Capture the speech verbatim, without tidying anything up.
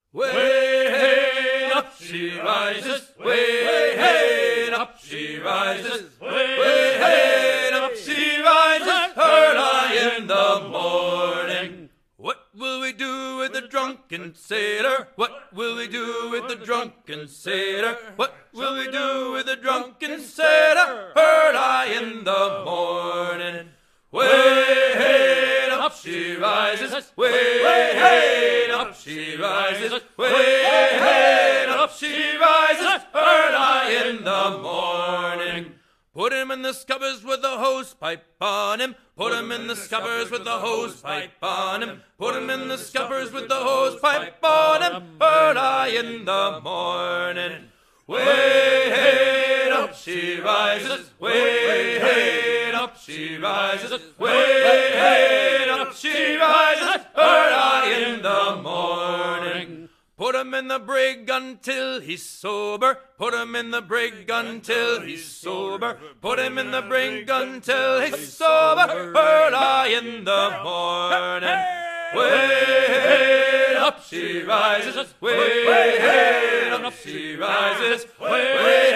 Way up she rises, way hey, up she rises, way hey, up she rises, early in the morning. What will we do with the drunken sailor? What will we do with the drunken sailor? What will we do with the drunken sailor? Early in the morning. Way hey, up she rises, way hey, up she rises, way hey, up she rises, early in the morning. Put him in the scuppers with the hose pipe on him. Put him in the scuppers with the hose pipe on him. Put him in the scuppers with the hose pipe on him, early in the morning. Way hey, up she rises, way hey, up she rises, way hey, up she rises, early in the morning. Put him in the brig until he's sober. Put him in the brig until he's sober. Put him in the brig until he's sober, early in the morning. Way up she rises, way up she rises, way